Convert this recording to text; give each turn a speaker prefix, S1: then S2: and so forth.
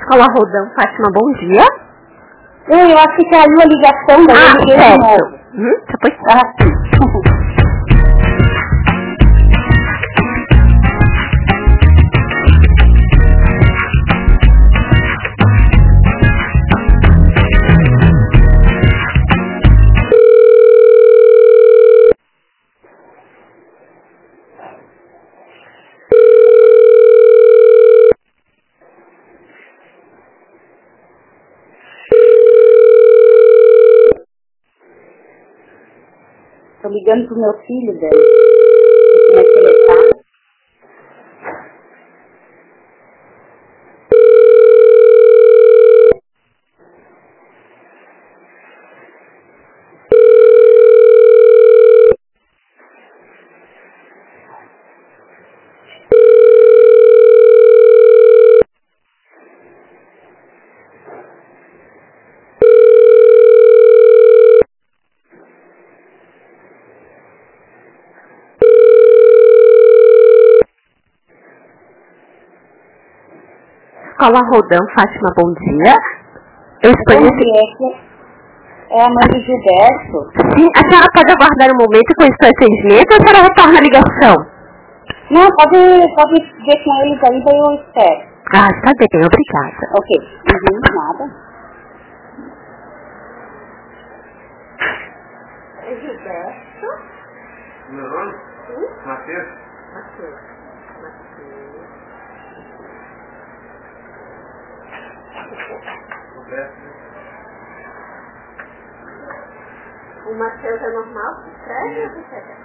S1: Olá, Rodão, Fátima, bom dia.
S2: Eu acho que caiu a ligação da
S1: certo. Depois...
S2: sim. Tô ligando pro meu filho, Dani. Como é que ele tá?
S1: Olá, Rodão, Fátima, bom dia. Eu estou
S2: É a mãe do Gilberto.
S1: Sim, a senhora pode aguardar um momento com esse atendimento ou a senhora retorna a ligação?
S2: Não, pode ver com eles aí, daí eu espero.
S1: Ah, está bem, obrigada.
S2: Ok. Nada.
S1: É Gilberto?
S3: Meu nome? Matheus.
S1: O Matheus é normal? Escreve ou você?